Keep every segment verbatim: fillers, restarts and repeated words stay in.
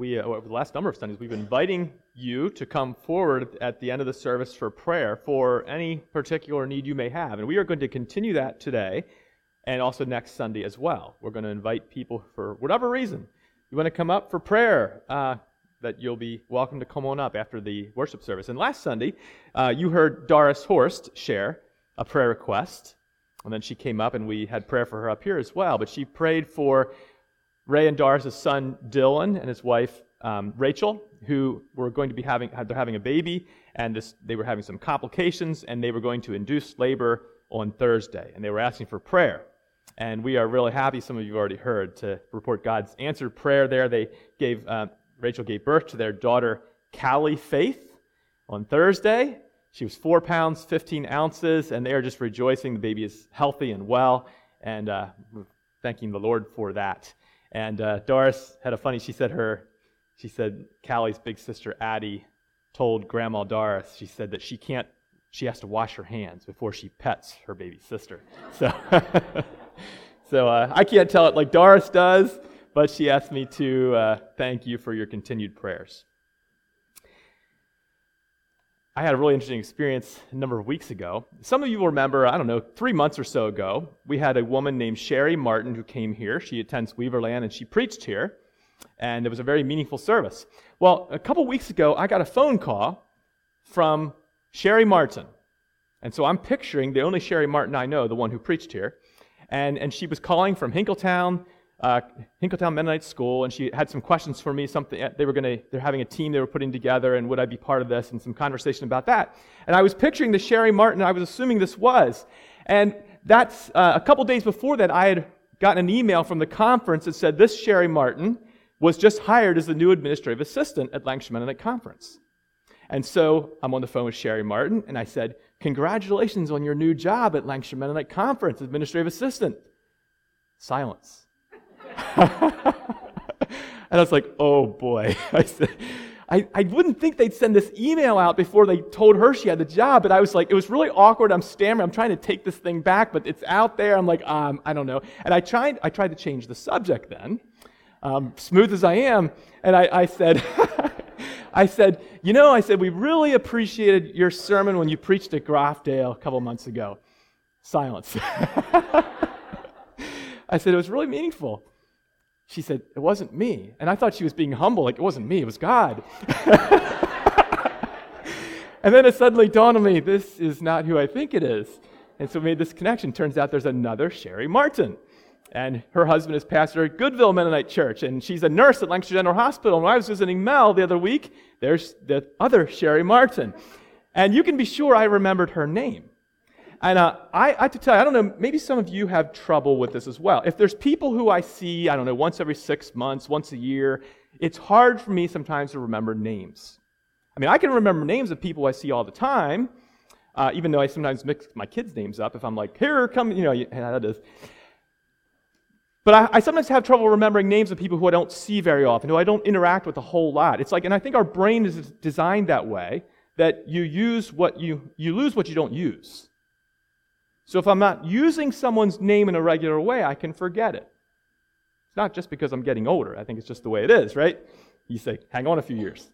we, uh, over the last number of Sundays, we've been inviting you to come forward at the end of the service for prayer for any particular need you may have. And we are going to continue that today and also next Sunday as well. We're going to invite people for whatever reason. You want to come up for prayer, uh, that you'll be welcome to come on up after the worship service. And last Sunday, uh, you heard Doris Horst share a prayer request. And then she came up and we had prayer for her up here as well. But she prayed for Ray and Doris' son Dylan and his wife um, Rachel, who were going to be having, they're having a baby, and this, they were having some complications, and they were going to induce labor on Thursday. And they were asking for prayer. And we are really happy, some of you have already heard, to report God's answered prayer there. They gave, uh, Rachel gave birth to their daughter Callie Faith on Thursday. She was four pounds, fifteen ounces, and they are just rejoicing the baby is healthy and well, and uh, thanking the Lord for that. And uh, Doris had a funny, she said her, she said Callie's big sister Addie told Grandma Doris, she said that she can't, she has to wash her hands before she pets her baby sister. So, so uh, I can't tell it like Doris does, but she asked me to uh, thank you for your continued prayers. I had a really interesting experience a number of weeks ago. Some of you will remember, I don't know, three months or so ago, we had a woman named Sherry Martin who came here. She attends Weaverland, and she preached here, and it was a very meaningful service. Well, a couple weeks ago, I got a phone call from Sherry Martin. And so I'm picturing the only Sherry Martin I know, the one who preached here, and, and she was calling from Hinkletown, Uh, Hinkletown Mennonite School, and she had some questions for me. Something they were going to, they're having a team they were putting together, and would I be part of this? And some conversation about that. And I was picturing the Sherry Martin I was assuming this was. And that's uh, a couple days before that, I had gotten an email from the conference that said this Sherry Martin was just hired as the new administrative assistant at Lancashire Mennonite Conference. And so I'm on the phone with Sherry Martin, and I said, "Congratulations on your new job at Lancashire Mennonite Conference, administrative assistant." Silence. And I was like, oh boy. I said, I, I wouldn't think they'd send this email out before they told her she had the job, but I was like, it was really awkward. I'm stammering. I'm trying to take this thing back, but it's out there. I'm like, um, I don't know. And I tried I tried to change the subject then, um, smooth as I am, and I, I said, I said, you know, I said, we really appreciated your sermon when you preached at Grafdale a couple months ago. Silence. I said, it was really meaningful. She said, it wasn't me. And I thought she was being humble, like it wasn't me, it was God. And then it suddenly dawned on me, this is not who I think it is. And so we made this connection. Turns out there's another Sherry Martin. And her husband is pastor at Goodville Mennonite Church, and she's a nurse at Lancashire General Hospital. And when I was visiting Mel the other week, there's the other Sherry Martin. And you can be sure I remembered her name. And uh, I, I have to tell you, I don't know, maybe some of you have trouble with this as well. If there's people who I see, I don't know, once every six months, once a year, it's hard for me sometimes to remember names. I mean, I can remember names of people I see all the time, uh, even though I sometimes mix my kids' names up. If I'm like, here, come, you know, yeah, that is. But I, I sometimes have trouble remembering names of people who I don't see very often, who I don't interact with a whole lot. It's like, and I think our brain is designed that way, that you use what you, you lose what you don't use. So if I'm not using someone's name in a regular way, I can forget it. It's not just because I'm getting older. I think it's just the way it is, right? You say, hang on a few years.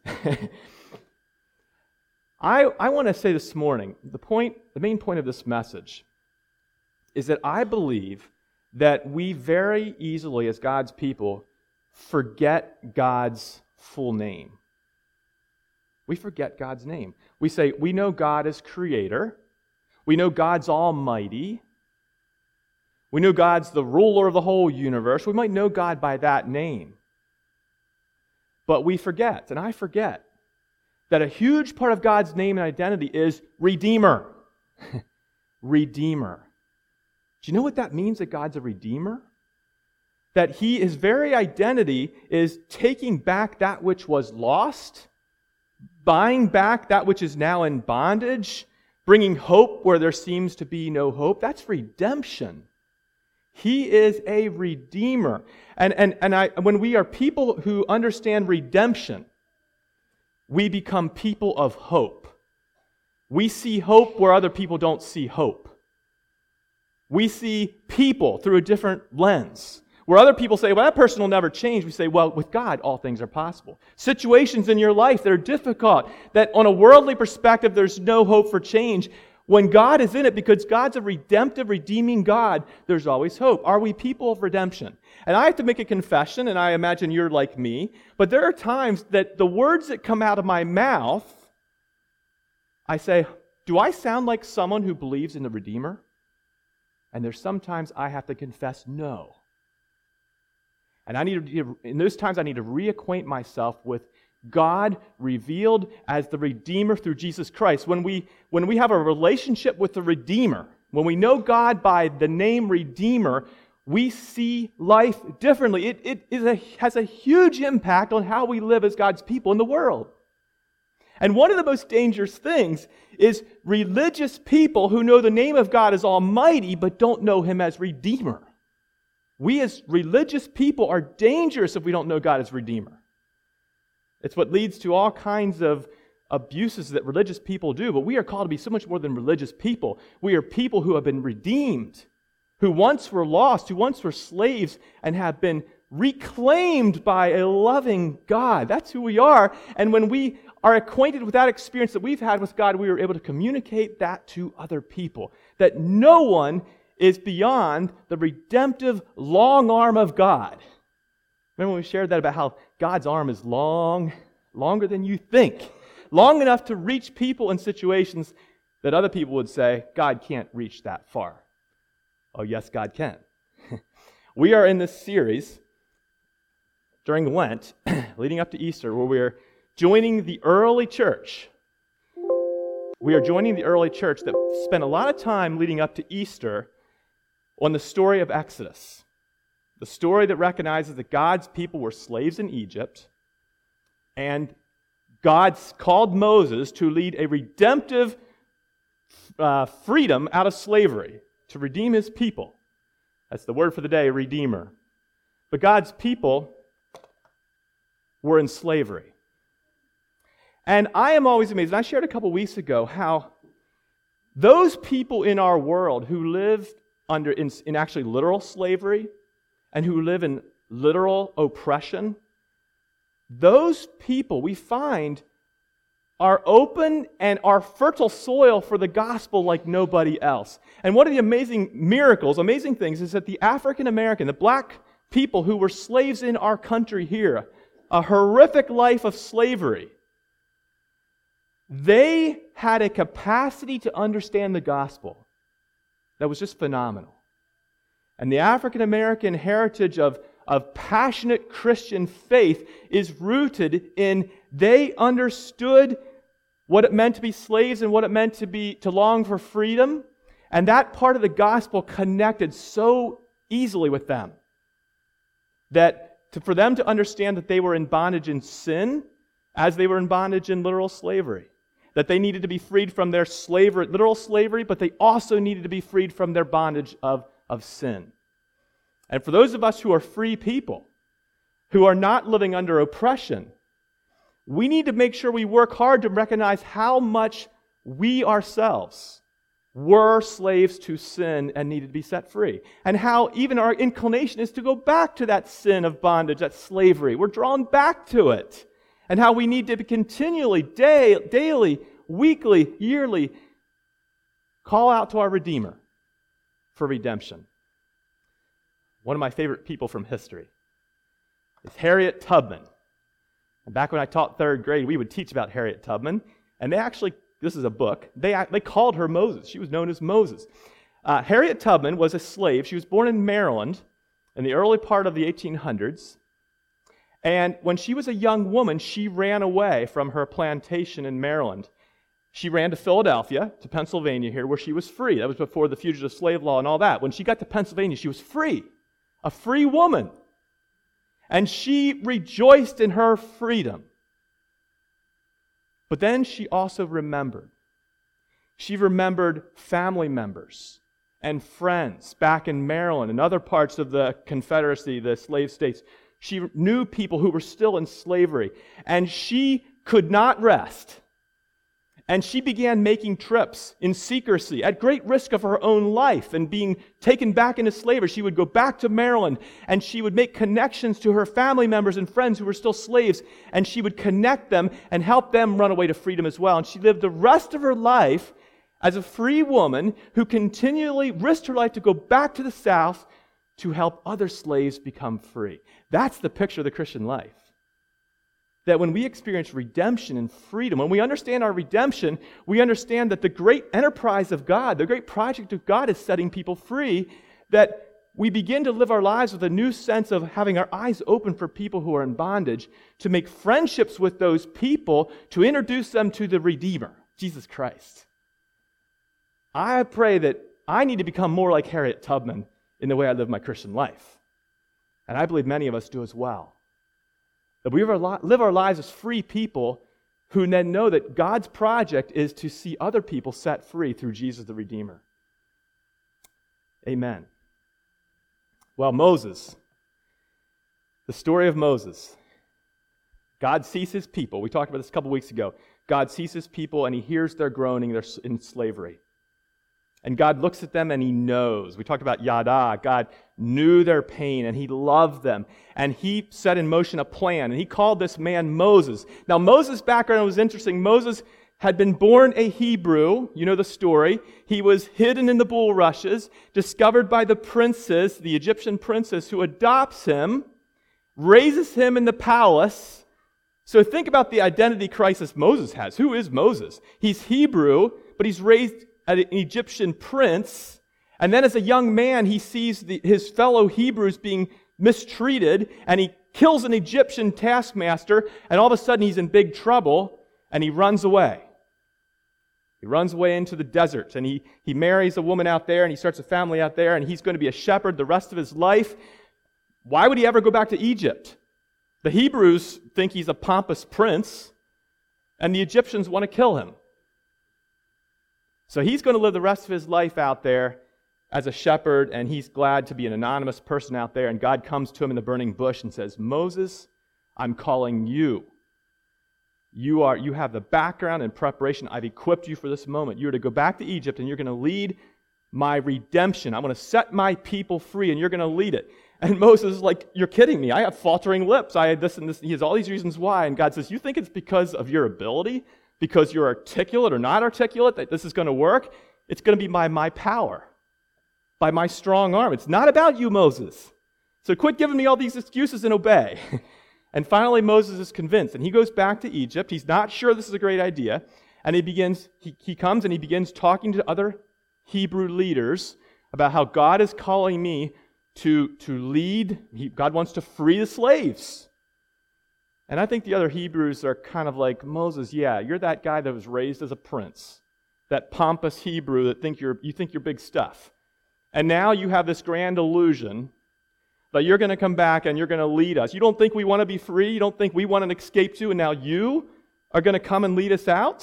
I, I want to say this morning, the point, the main point of this message is that I believe that we very easily, as God's people, forget God's full name. We forget God's name. We say, we know God as creator. We know God's almighty. We know God's the ruler of the whole universe. We might know God by that name. But we forget, and I forget, that a huge part of God's name and identity is Redeemer. Redeemer. Do you know what that means, that God's a Redeemer? That He, His very identity is taking back that which was lost, buying back that which is now in bondage, bringing hope where there seems to be no hope. That's redemption. He is a Redeemer. And, and, and I, when we are people who understand redemption, we become people of hope. We see hope where other people don't see hope. We see people through a different lens. Where other people say, well, that person will never change, we say, well, with God, all things are possible. Situations in your life that are difficult, that on a worldly perspective, there's no hope for change. When God is in it, because God's a redemptive, redeeming God, there's always hope. Are we people of redemption? And I have to make a confession, and I imagine you're like me, but there are times that the words that come out of my mouth, I say, do I sound like someone who believes in the Redeemer? And there's sometimes I have to confess no. And I need to, in those times, I need to reacquaint myself with God revealed as the Redeemer through Jesus Christ. When we, when we have a relationship with the Redeemer, when we know God by the name Redeemer, we see life differently. It, it is a, has a huge impact on how we live as God's people in the world. And one of the most dangerous things is religious people who know the name of God as Almighty but don't know Him as Redeemer. We as religious people are dangerous if we don't know God as Redeemer. It's what leads to all kinds of abuses that religious people do, but we are called to be so much more than religious people. We are people who have been redeemed, who once were lost, who once were slaves, and have been reclaimed by a loving God. That's who we are. And when we are acquainted with that experience that we've had with God, we are able to communicate that to other people. That no one is beyond the redemptive long arm of God. Remember when we shared that about how God's arm is long, longer than you think, long enough to reach people in situations that other people would say, God can't reach that far. Oh, yes, God can. We are in this series during Lent, leading up to Easter, where we are joining the early church. We are joining the early church that spent a lot of time leading up to Easter on the story of Exodus. The story that recognizes that God's people were slaves in Egypt, and God called Moses to lead a redemptive uh, freedom out of slavery, to redeem His people. That's the word for the day, redeemer. But God's people were in slavery. And I am always amazed, and I shared a couple weeks ago how those people in our world who live under in, in actually literal slavery and who live in literal oppression, those people we find are open and are fertile soil for the gospel like nobody else. And one of the amazing miracles, amazing things, is that the African American, the black people who were slaves in our country here, a horrific life of slavery, they had a capacity to understand the gospel that was just phenomenal. And the African American heritage of, of passionate Christian faith is rooted in they understood what it meant to be slaves and what it meant to be to long for freedom, and that part of the gospel connected so easily with them that to, for them to understand that they were in bondage in sin as they were in bondage in literal slavery, that they needed to be freed from their slavery, literal slavery, but they also needed to be freed from their bondage of, of sin. And for those of us who are free people, who are not living under oppression, we need to make sure we work hard to recognize how much we ourselves were slaves to sin and needed to be set free. And how even our inclination is to go back to that sin of bondage, that slavery. We're drawn back to it. And how we need to continually, day, daily, weekly, yearly, call out to our Redeemer for redemption. One of my favorite people from history is Harriet Tubman. And back when I taught third grade, we would teach about Harriet Tubman. And they actually, this is a book, they, they called her Moses. She was known as Moses. Uh, Harriet Tubman was a slave. She was born in Maryland in the early part of the eighteen hundreds. And when she was a young woman, she ran away from her plantation in Maryland. She ran to Philadelphia, to Pennsylvania here, where she was free. That was before the fugitive slave law and all that. When she got to Pennsylvania, she was free, a free woman. And she rejoiced in her freedom. But then she also remembered. She remembered family members and friends back in Maryland and other parts of the Confederacy, the slave states. She knew people who were still in slavery, and she could not rest And she began making trips in secrecy at great risk of her own life and being taken back into slavery. She would go back to Maryland and she would make connections to her family members and friends who were still slaves, and she would connect them and help them run away to freedom as well. And she lived the rest of her life as a free woman who continually risked her life to go back to the South to help other slaves become free. That's the picture of the Christian life. That when we experience redemption and freedom, when we understand our redemption, we understand that the great enterprise of God, the great project of God is setting people free, that we begin to live our lives with a new sense of having our eyes open for people who are in bondage, to make friendships with those people, to introduce them to the Redeemer, Jesus Christ. I pray that I need to become more like Harriet Tubman in the way I live my Christian life. And I believe many of us do as well. That we live our lives as free people who then know that God's project is to see other people set free through Jesus the Redeemer. Amen. Well, Moses. The story of Moses. God sees his people. We talked about this a couple weeks ago. God sees his people and he hears their groaning. They're in slavery. And God looks at them and he knows. We talked about Yada. God knew their pain and he loved them. And he set in motion a plan. And he called this man Moses. Now, Moses' background was interesting. Moses had been born a Hebrew. You know the story. He was hidden in the bulrushes, discovered by the princess, the Egyptian princess, who adopts him, raises him in the palace. So think about the identity crisis Moses has. Who is Moses? He's Hebrew, but he's raised an Egyptian prince, and then as a young man, he sees the, his fellow Hebrews being mistreated, and he kills an Egyptian taskmaster, and all of a sudden he's in big trouble, and he runs away. He runs away into the desert, and he, he marries a woman out there, and he starts a family out there, and he's going to be a shepherd the rest of his life. Why would he ever go back to Egypt? The Hebrews think he's a pompous prince, and the Egyptians want to kill him. So he's going to live the rest of his life out there as a shepherd, and he's glad to be an anonymous person out there. And God comes to him in the burning bush and says, Moses, I'm calling you. You are, you have the background and preparation. I've equipped you for this moment. You're to go back to Egypt, and you're going to lead my redemption. I'm going to set my people free, and you're going to lead it. And Moses is like, you're kidding me. I have faltering lips. I had this and this. He has all these reasons why. And God says, you think it's because of your ability? Because you're articulate or not articulate, that this is going to work? It's going to be by my power, by my strong arm. It's not about you, Moses. So quit giving me all these excuses and obey. And finally, Moses is convinced, and he goes back to Egypt. He's not sure this is a great idea. And he begins, he, he comes and he begins talking to other Hebrew leaders about how God is calling me to, to lead. He, God wants to free the slaves. And I think the other Hebrews are kind of like, Moses, yeah, you're that guy that was raised as a prince, that pompous Hebrew that think you're, you think you're big stuff. And now you have this grand illusion that you're going to come back and you're going to lead us. You don't think we want to be free? You don't think we want an escape to, and now you are going to come and lead us out?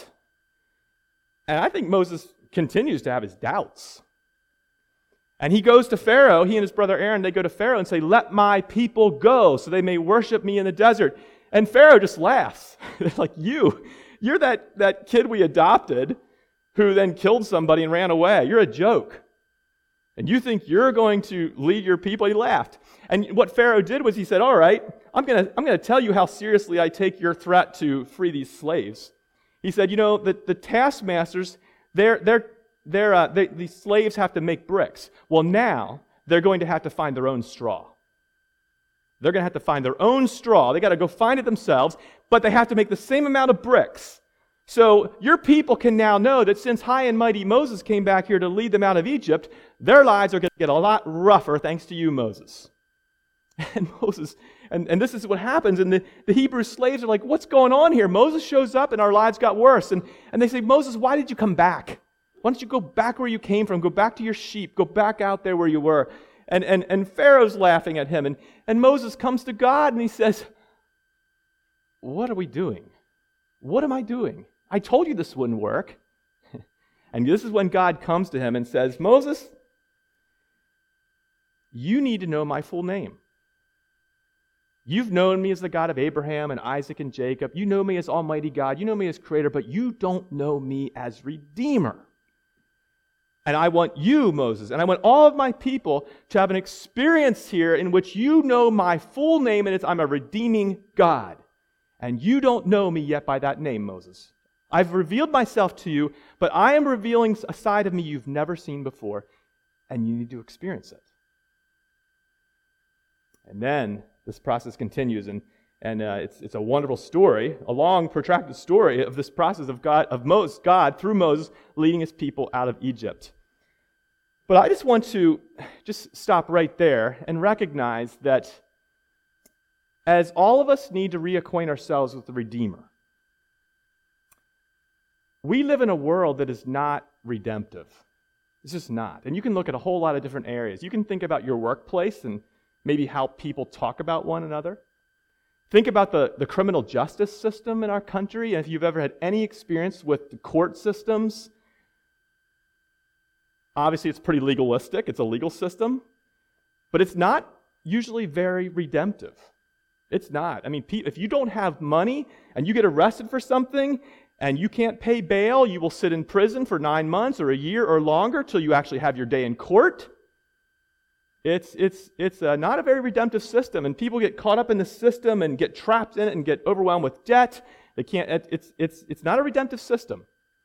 And I think Moses continues to have his doubts. And he goes to Pharaoh, he and his brother Aaron, they go to Pharaoh and say, let my people go so they may worship me in the desert. And Pharaoh just laughs. It's like, you, you're that, that kid we adopted who then killed somebody and ran away. You're a joke. And you think you're going to lead your people? He laughed. And what Pharaoh did was he said, all right, I'm going to I'm going to tell you how seriously I take your threat to free these slaves. He said, you know, the, the taskmasters, they're, they're, they're, uh, they, these slaves have to make bricks. Well, now they're going to have to find their own straw. They're going to have to find their own straw. They got to go find it themselves, but they have to make the same amount of bricks. So your people can now know that since high and mighty Moses came back here to lead them out of Egypt, their lives are going to get a lot rougher thanks to you, Moses. And Moses, and, and this is what happens, and the, the Hebrew slaves are like, what's going on here? Moses shows up and our lives got worse. And, and they say, Moses, why did you come back? Why don't you go back where you came from? Go back to your sheep. Go back out there where you were. And, and, and Pharaoh's laughing at him. And, and Moses comes to God and he says, what are we doing? What am I doing? I told you this wouldn't work. And this is when God comes to him and says, Moses, you need to know my full name. You've known me as the God of Abraham and Isaac and Jacob. You know me as Almighty God. You know me as Creator, but you don't know me as Redeemer. And I want you, Moses, and I want all of my people to have an experience here in which you know my full name, and it's I'm a redeeming God. And you don't know me yet by that name, Moses. I've revealed myself to you, but I am revealing a side of me you've never seen before, and you need to experience it. And then this process continues, and, and uh, it's, it's a wonderful story, a long, protracted story of this process of God, of Moses, God through Moses leading his people out of Egypt. But I just want to just stop right there and recognize that as all of us need to reacquaint ourselves with the Redeemer, we live in a world that is not redemptive. It's just not. And you can look at a whole lot of different areas. You can think about your workplace and maybe how people talk about one another. Think about the, the criminal justice system in our country, and if you've ever had any experience with the court systems, obviously it's pretty legalistic. It's a legal system, but it's not usually very redemptive. It's not. I mean, if you don't have money and you get arrested for something and you can't pay bail, you will sit in prison for nine months or a year or longer till you actually have your day in court. It's it's it's uh, not a very redemptive system, and people get caught up in the system and get trapped in it and get overwhelmed with debt. They can't. It, it's it's it's not a redemptive system.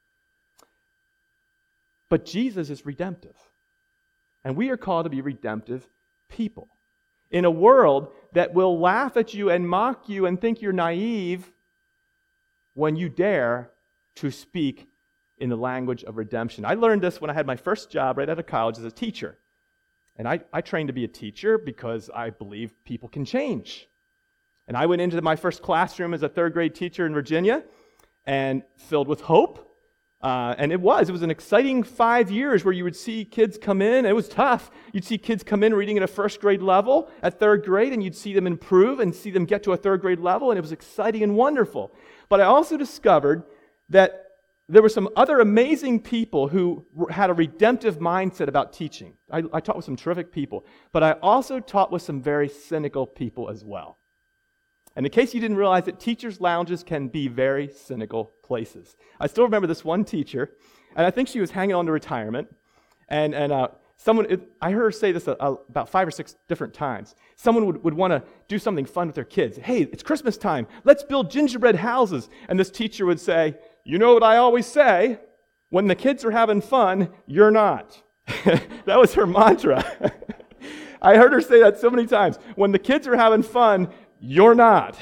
But Jesus is redemptive, and we are called to be redemptive people in a world that will laugh at you and mock you and think you're naive when you dare to speak in the language of redemption. I learned this when I had my first job right out of college as a teacher. And I, I trained to be a teacher because I believe people can change. And I went into my first classroom as a third grade teacher in Virginia and filled with hope. Uh, and it was. It was an exciting five years where you would see kids come in. It was tough. You'd see kids come in reading at a first grade level at third grade, and you'd see them improve and see them get to a third grade level, and it was exciting and wonderful. But I also discovered that there were some other amazing people who had a redemptive mindset about teaching. I, I taught with some terrific people, but I also taught with some very cynical people as well. And in case you didn't realize it, teachers' lounges can be very cynical places. I still remember this one teacher, and I think she was hanging on to retirement, and and uh, someone, it, I heard her say this a, a, about five or six different times. Someone would, would want to do something fun with their kids. Hey, it's Christmas time. Let's build gingerbread houses. And this teacher would say, you know what I always say? When the kids are having fun, you're not. That was her mantra. I heard her say that so many times. When the kids are having fun, you're not.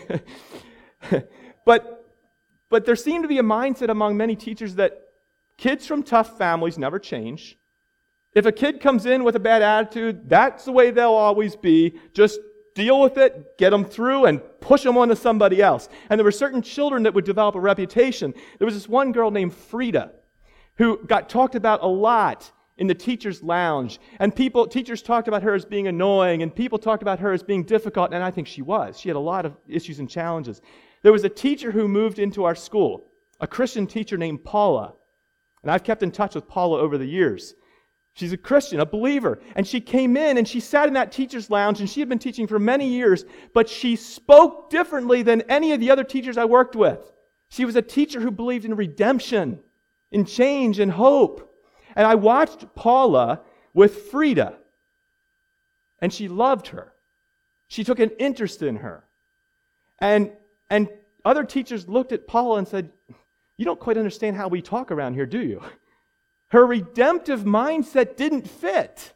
but, but there seemed to be a mindset among many teachers that kids from tough families never change. If a kid comes in with a bad attitude, that's the way they'll always be. Just deal with it, get them through, and push them onto somebody else. And there were certain children that would develop a reputation. There was this one girl named Frida who got talked about a lot in the teacher's lounge. And people, teachers talked about her as being annoying, and people talked about her as being difficult, and I think she was. She had a lot of issues and challenges. There was a teacher who moved into our school, a Christian teacher named Paula. And I've kept in touch with Paula over the years. She's a Christian, a believer. And she came in and she sat in that teacher's lounge, and she had been teaching for many years, but she spoke differently than any of the other teachers I worked with. She was a teacher who believed in redemption, in change and hope. And I watched Paula with Frida, and she loved her. She took an interest in her. And, and other teachers looked at Paula and said, you don't quite understand how we talk around here, do you? Her redemptive mindset didn't fit.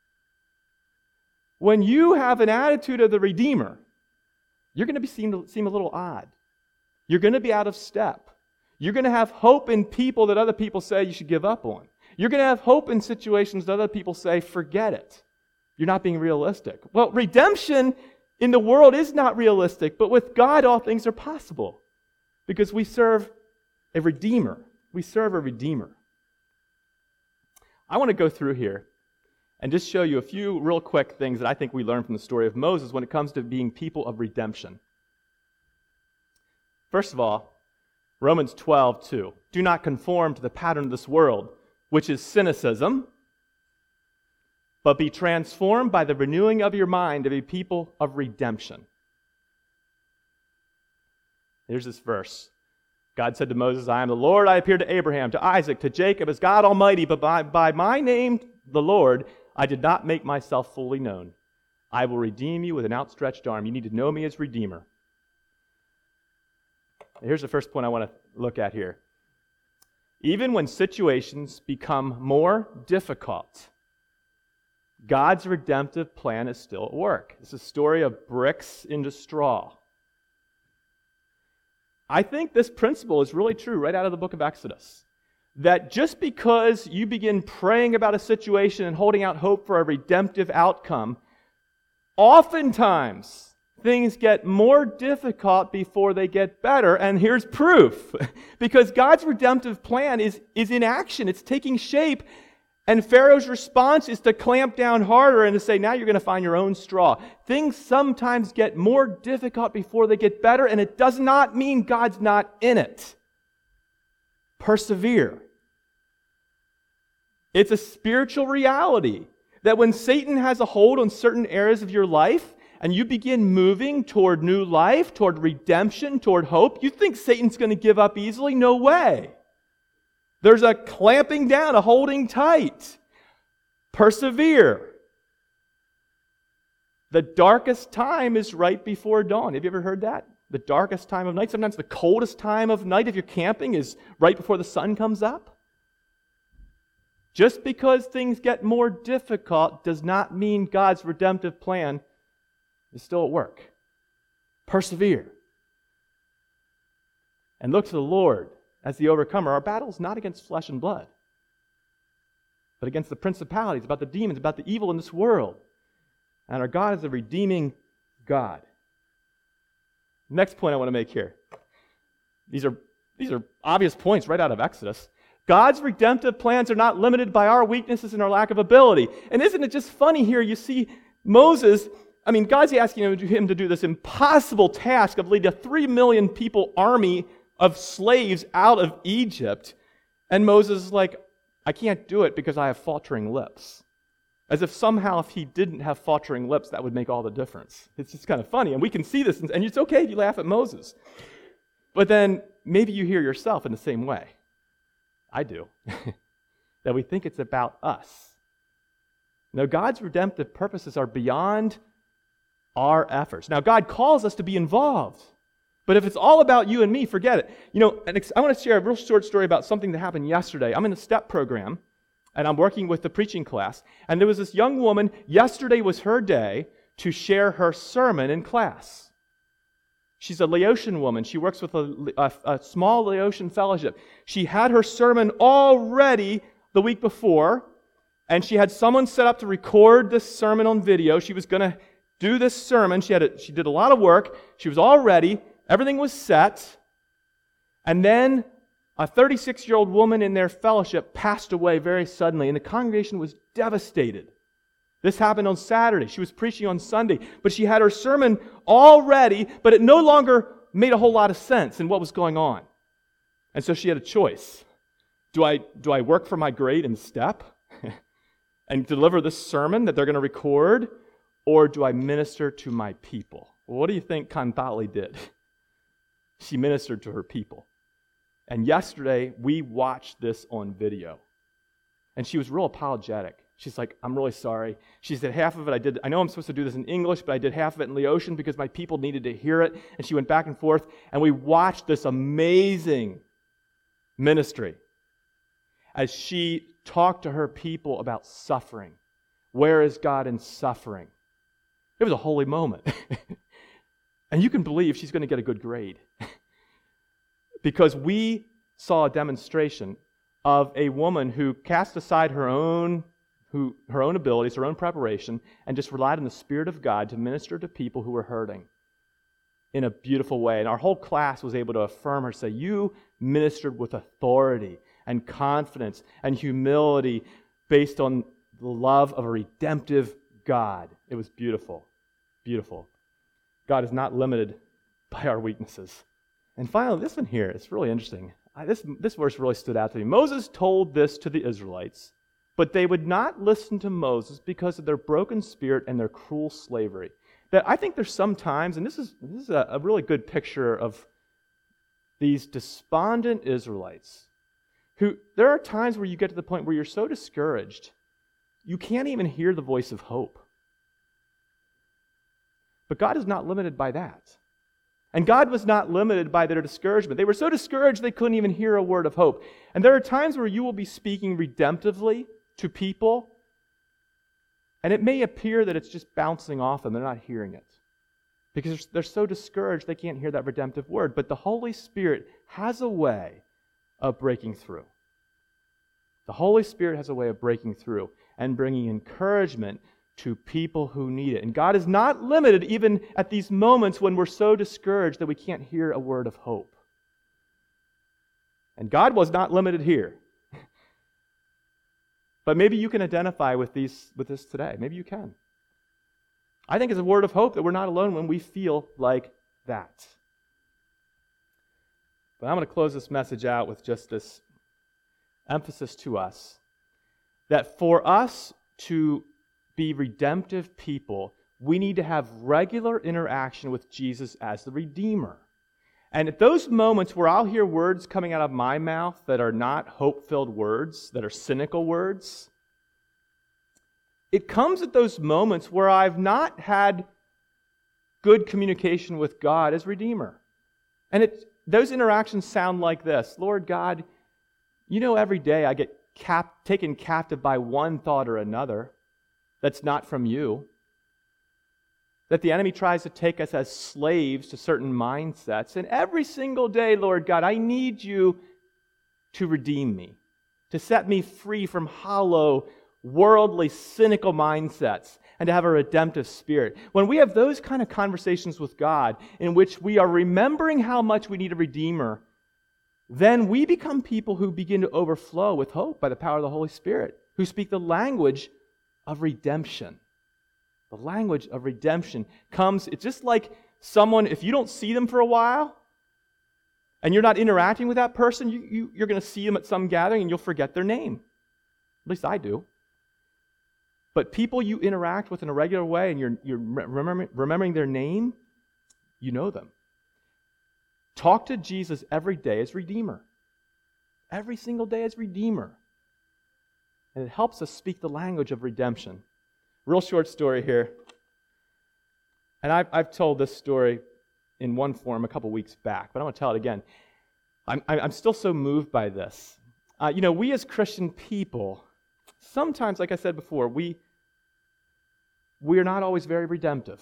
When you have an attitude of the Redeemer, you're going to be seem, seem a little odd. You're going to be out of step. You're going to have hope in people that other people say you should give up on. You're going to have hope in situations that other people say, forget it. You're not being realistic. Well, redemption in the world is not realistic, but with God all things are possible because we serve a Redeemer. We serve a Redeemer. I want to go through here and just show you a few real quick things that I think we learn from the story of Moses when it comes to being people of redemption. First of all, Romans twelve two. Do not conform to the pattern of this world, which is cynicism, but be transformed by the renewing of your mind to be people of redemption. Here's this verse. God said to Moses, I am the Lord, I appeared to Abraham, to Isaac, to Jacob as God Almighty, but by, by my name, the Lord, I did not make myself fully known. I will redeem you with an outstretched arm. You need to know me as Redeemer. Here's the first point I want to look at here. Even when situations become more difficult, God's redemptive plan is still at work. It's a story of bricks into straw. I think this principle is really true right out of the book of Exodus. That just because you begin praying about a situation and holding out hope for a redemptive outcome, oftentimes things get more difficult before they get better, and here's proof. Because God's redemptive plan is, is in action. It's taking shape, and Pharaoh's response is to clamp down harder and to say, now you're going to find your own straw. Things sometimes get more difficult before they get better, and it does not mean God's not in it. Persevere. It's a spiritual reality that when Satan has a hold on certain areas of your life, and you begin moving toward new life, toward redemption, toward hope, you think Satan's going to give up easily? No way. There's a clamping down, a holding tight. Persevere. The darkest time is right before dawn. Have you ever heard that? The darkest time of night. Sometimes the coldest time of night, if you're camping, is right before the sun comes up. Just because things get more difficult does not mean God's redemptive plan is still at work. Persevere. And look to the Lord as the overcomer. Our battle is not against flesh and blood, but against the principalities, about the demons, about the evil in this world. And our God is a redeeming God. Next point I want to make here. These are, these are obvious points right out of Exodus. God's redemptive plans are not limited by our weaknesses and our lack of ability. And isn't it just funny here? You see Moses, I mean, God's asking him to do this impossible task of leading a three million people army of slaves out of Egypt. And Moses is like, I can't do it because I have faltering lips. As if somehow if he didn't have faltering lips, that would make all the difference. It's just kind of funny. And we can see this, and it's okay if you laugh at Moses. But then maybe you hear yourself in the same way. I do. That we think it's about us. Now, God's redemptive purposes are beyond our efforts. Now, God calls us to be involved. But if it's all about you and me, forget it. You know, I want to share a real short story about something that happened yesterday. I'm in a STEP program, and I'm working with the preaching class. And there was this young woman, yesterday was her day to share her sermon in class. She's a Laotian woman. She works with a, a, a small Laotian fellowship. She had her sermon all ready the week before, and she had someone set up to record this sermon on video. She was going to do this sermon. She had a, she did a lot of work. She was all ready. Everything was set. And then a thirty-six-year-old woman in their fellowship passed away very suddenly, and the congregation was devastated. This happened on Saturday. She was preaching on Sunday, but she had her sermon all ready, but it no longer made a whole lot of sense in what was going on. And so she had a choice. Do I, do I work for my grade in STEP and deliver this sermon that they're going to record, or do I minister to my people? Well, what do you think Kantali did? She ministered to her people. And yesterday, we watched this on video. And she was real apologetic. She's like, I'm really sorry. She said half of it I did, I know I'm supposed to do this in English, but I did half of it in Laotian because my people needed to hear it. And she went back and forth, and we watched this amazing ministry as she talked to her people about suffering. Where is God in suffering? It was a holy moment. And you can believe she's going to get a good grade. Because we saw a demonstration of a woman who cast aside her own who her own abilities, her own preparation, and just relied on the Spirit of God to minister to people who were hurting in a beautiful way. And our whole class was able to affirm her, say, you ministered with authority and confidence and humility based on the love of a redemptive God. It was beautiful. Beautiful. God is not limited by our weaknesses. And finally, this one here, it's really interesting. I, this, this verse really stood out to me. Moses told this to the Israelites, but they would not listen to Moses because of their broken spirit and their cruel slavery. That I think there's some times, and this is this is a, a really good picture of these despondent Israelites who, there are times where you get to the point where you're so discouraged, you can't even hear the voice of hope. But God is not limited by that. And God was not limited by their discouragement. They were so discouraged they couldn't even hear a word of hope. And there are times where you will be speaking redemptively to people, and it may appear that it's just bouncing off them. They're not hearing it. Because they're so discouraged they can't hear that redemptive word. But the Holy Spirit has a way of breaking through. The Holy Spirit has a way of breaking through and bringing encouragement to people who need it. And God is not limited even at these moments when we're so discouraged that we can't hear a word of hope. And God was not limited here. But maybe you can identify with these with this today. Maybe you can. I think it's a word of hope that we're not alone when we feel like that. But I'm going to close this message out with just this emphasis to us that for us to be redemptive people, we need to have regular interaction with Jesus as the Redeemer. And at those moments where I'll hear words coming out of my mouth that are not hope-filled words, that are cynical words, it comes at those moments where I've not had good communication with God as Redeemer. And it, those interactions sound like this: Lord God, you know every day I get cap- taken captive by one thought or another that's not from you. That the enemy tries to take us as slaves to certain mindsets. And every single day, Lord God, I need you to redeem me, to set me free from hollow, worldly, cynical mindsets, and to have a redemptive spirit. When we have those kind of conversations with God, in which we are remembering how much we need a Redeemer, then we become people who begin to overflow with hope by the power of the Holy Spirit, who speak the language of redemption. The language of redemption comes, it's just like someone, if you don't see them for a while, and you're not interacting with that person, you, you, you're going to see them at some gathering and you'll forget their name. At least I do. But people you interact with in a regular way and you're, you're remembering, remembering their name, you know them. Talk to Jesus every day as Redeemer. Every single day as Redeemer. And it helps us speak the language of redemption. Real short story here. And I've, I've told this story in one form a couple weeks back, but I want to tell it again. I'm, I'm still so moved by this. Uh, you know, we as Christian people, sometimes, like I said before, we, we are not always very redemptive.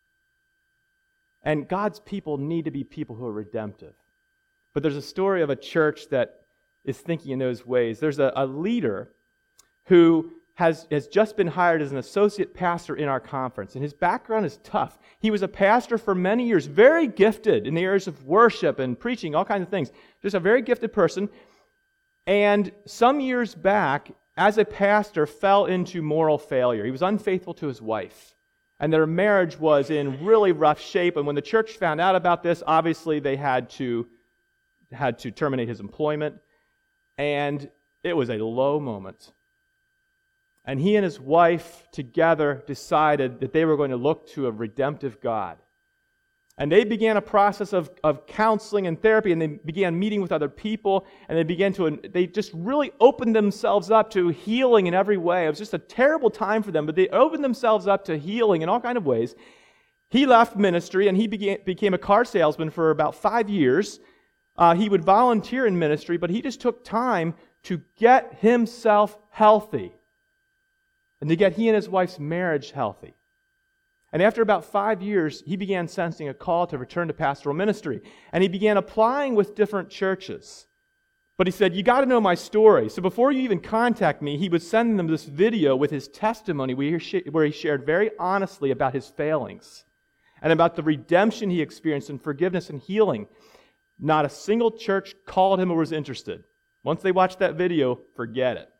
And God's people need to be people who are redemptive. But there's a story of a church that is thinking in those ways. There's a, a leader who has, has just been hired as an associate pastor in our conference. And his background is tough. He was a pastor for many years, very gifted in the areas of worship and preaching, all kinds of things. Just a very gifted person. And some years back, as a pastor, fell into moral failure. He was unfaithful to his wife. And their marriage was in really rough shape. And when the church found out about this, obviously they had to, had to terminate his employment. And it was a low moment. And he and his wife together decided that they were going to look to a redemptive God. And they began a process of, of counseling and therapy, and they began meeting with other people, and they began to, they just really opened themselves up to healing in every way. It was just a terrible time for them, but they opened themselves up to healing in all kinds of ways. He left ministry, and he began, became a car salesman for about five years. Uh, he would volunteer in ministry, but he just took time to get himself healthy and to get he and his wife's marriage healthy. And after about five years, he began sensing a call to return to pastoral ministry. And he began applying with different churches. But he said, you got to know my story. So before you even contact me, he would send them this video with his testimony where he shared very honestly about his failings and about the redemption he experienced and forgiveness and healing. Not a single church called him or was interested. Once they watched that video, forget it.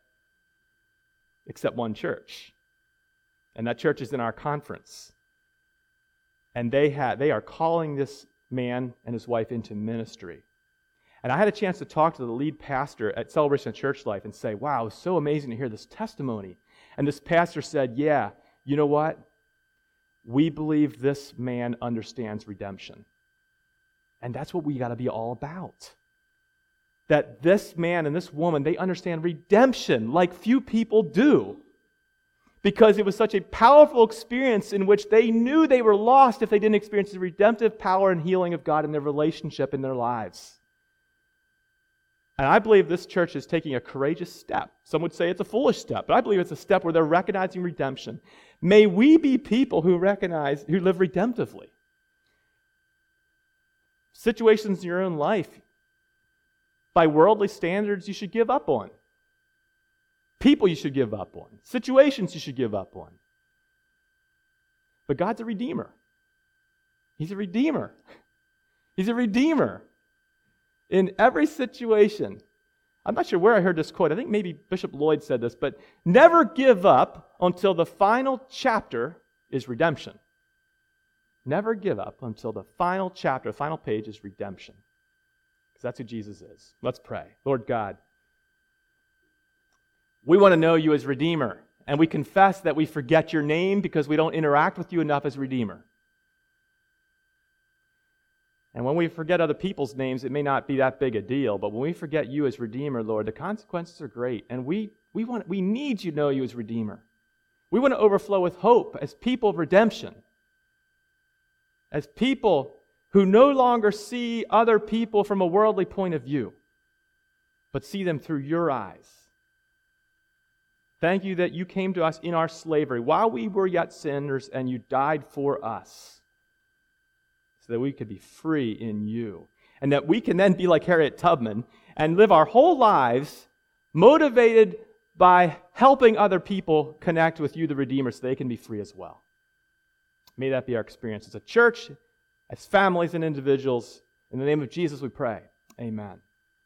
Except one church. And that church is in our conference. And they had they are calling this man and his wife into ministry. And I had a chance to talk to the lead pastor at Celebration of Church Life and say, wow, it was so amazing to hear this testimony. And this pastor said, yeah, you know what? We believe this man understands redemption. And that's what we got to be all about. That this man and this woman, they understand redemption like few people do. Because it was such a powerful experience in which they knew they were lost if they didn't experience the redemptive power and healing of God in their relationship in their lives. And I believe this church is taking a courageous step. Some would say it's a foolish step, but I believe it's a step where they're recognizing redemption. May we be people who recognize, who live redemptively. Situations in your own life, by worldly standards, you should give up on. People you should give up on. Situations you should give up on. But God's a redeemer. He's a redeemer. He's a redeemer. In every situation. I'm not sure where I heard this quote. I think maybe Bishop Lloyd said this, but never give up until the final chapter is redemption. Never give up until the final chapter, the final page is redemption. Because that's who Jesus is. Let's pray. Lord God, we want to know you as Redeemer, and we confess that we forget your name because we don't interact with you enough as Redeemer. And when we forget other people's names, it may not be that big a deal, but when we forget you as Redeemer, Lord, the consequences are great, and we we want we need you to know you as Redeemer. We want to overflow with hope as people of redemption, as people who no longer see other people from a worldly point of view, but see them through your eyes. Thank you that you came to us in our slavery while we were yet sinners, and you died for us so that we could be free in you. And that we can then be like Harriet Tubman and live our whole lives motivated by helping other people connect with you, the Redeemer, so they can be free as well. May that be our experience as a church, as families and individuals. In the name of Jesus we pray. Amen.